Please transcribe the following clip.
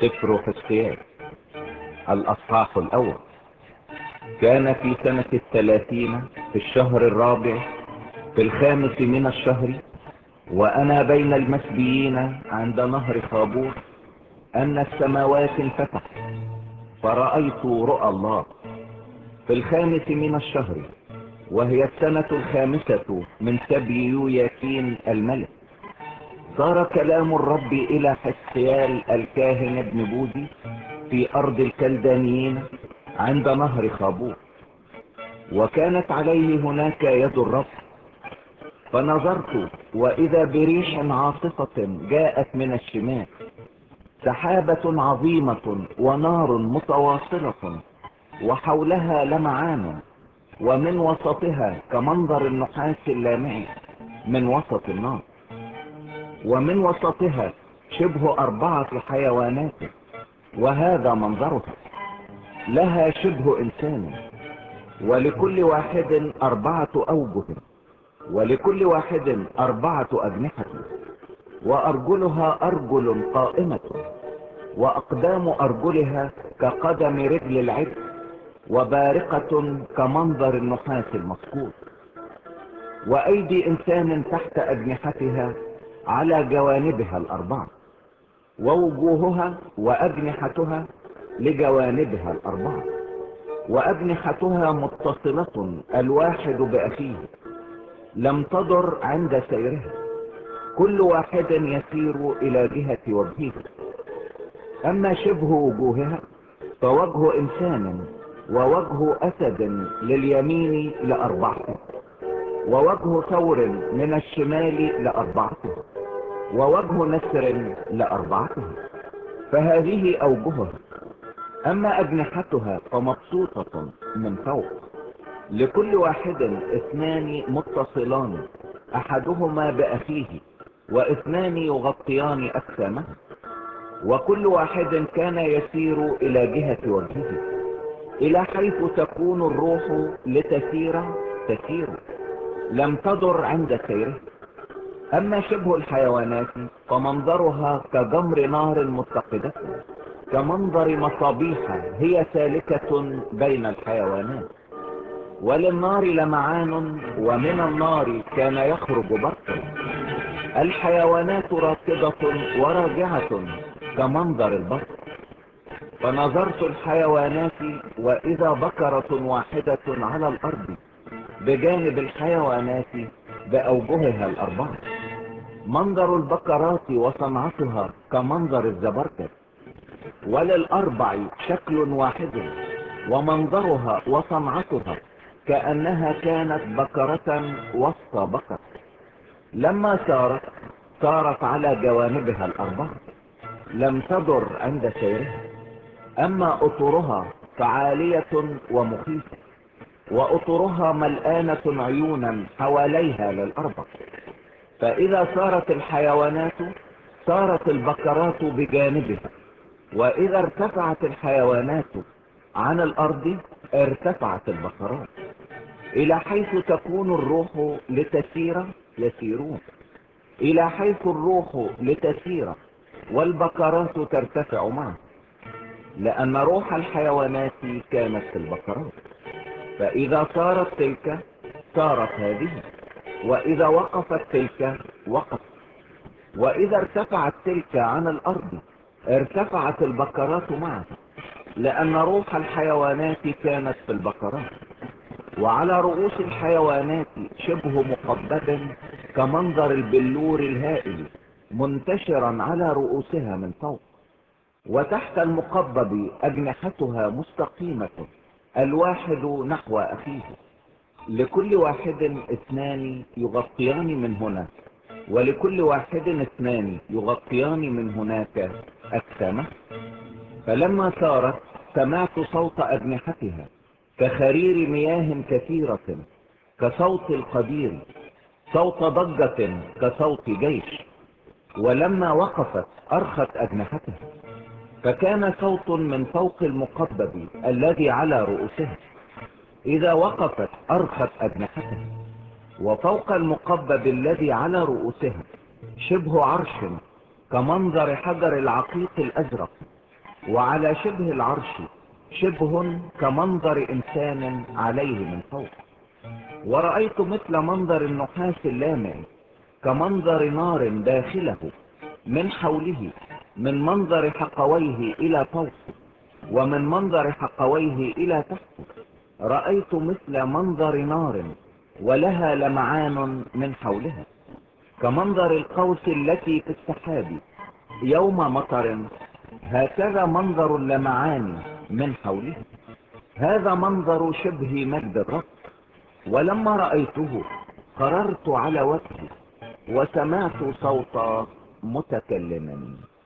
سفر حزقيال الأصحاح الأول. كان في سنة 30 في الشهر الرابع في 5 من الشهر، وأنا بين المسبيين عند نهر خابور، أن السماوات انفتحت فرأيت رؤى الله في 5 من الشهر، وهي السنة 5 من سبي يوياكين الملك. صار كلام الرب إلى حزقيال الكاهن ابن بودي في أرض الكلدانيين عند نهر خابور، وكانت عليه هناك يد الرب. فنظرت وإذا بريح عاصفة جاءت من الشمال، سحابة عظيمة ونار متواصلة، وحولها لمعان، ومن وسطها كمنظر النحاس اللامع من وسط النار، ومن وسطها شبه 4 حيوانات، وهذا منظرها: لها شبه إنسان، ولكل واحد 4 أوجه، ولكل واحد 4 أجنحة، وأرجلها أرجل قائمة، وأقدام أرجلها كقدم رجل العبد، وبارقة كمنظر النحاس المصقول، وأيدي إنسان تحت أجنحتها على جوانبها 4، ووجوهها وأجنحتها لجوانبها 4، وأجنحتها متصلة الواحد بأخيه، لم تضر عند سيرها، كل واحد يسير إلى جهة وجهه. أما شبه وجوهها فوجه إنسان، ووجه أسد لليمين ل4، ووجه ثور من الشمال ل4، ووجه نسر ل4. فهذه أوجهها. أما أجنحتها فمبسوطة من فوق، لكل واحد 2 متصلان، أحدهما بأخيه، و2 يغطيان أجسامه، وكل واحد كان يسير إلى جهة وجهه، إلى حيث تكون الروح لتسير تسير، لم تضر عند سيره. أما شبه الحيوانات فمنظرها كجمر نار متقدة، كمنظر مصابيح هي سالكة بين الحيوانات، وللنار لمعان، ومن النار كان يخرج برق. الحيوانات راكضة وراجعة كمنظر البرق. فنظرت الحيوانات، وإذا بقرة واحدة على الأرض بجانب الحيوانات بأوجهها 4. منظر البقرات وصنعتها كمنظر الزبرجد، ولل4 شكل واحد، ومنظرها وصنعتها كأنها كانت بقرة وسط بقر. لما سارت على جوانبها 4، لم تضر عند سيرها. أما أطرها فعالية ومخيفة، وأطرها ملآنة عيونا حواليها لل4. فإذا سارت الحيوانات سارت البقرات بجانبها، وإذا ارتفعت الحيوانات عن الأرض ارتفعت البقرات، إلى حيث تكون الروح لتسير يسيرون، إلى حيث الروح لتسير والبقرات ترتفع معه، لأن روح الحيوانات كانت في البقرات. فإذا صارت تلك صارت هذه، وإذا وقفت تلك وقفت، وإذا ارتفعت تلك عن الأرض ارتفعت البقرات معه، لأن روح الحيوانات كانت في البقرات. وعلى رؤوس الحيوانات شبه مقبب كمنظر البلور الهائل، منتشرا على رؤوسها من فوق. وتحت المقبب أجنحتها مستقيمة، الواحد نحو أخيه، لكل واحد 2 يغطيان من هنا، ولكل واحد 2 يغطيان من هناك أجسامه. فلما سارت سمعت صوت أجنحتها كخرير مياه كثيرة، كصوت القدير، صوت ضجة كصوت جيش. ولما وقفت أرخت أجنحتها، فكان صوت من فوق المقبب الذي على رؤوسها. إذا وقفت أرخت أجنحتها، وفوق المقبب الذي على رؤوسها شبه عرش كمنظر حجر العقيق الأزرق، وعلى شبه العرش شبه كمنظر إنسان عليه من فوق. ورأيت مثل منظر النحاس اللامع كمنظر نار داخله من حوله، من منظر حقويه إلى فوق ومن منظر حقويه إلى تحت. رأيت مثل منظر نار ولها لمعان من حولها كمنظر القوس التي في السحاب يوم مطر، هكذا منظر اللمعان من حوله. هذا منظر شبه مجد الرب. ولما رأيته قررت على وجهي وسمعت صوتا متكلما.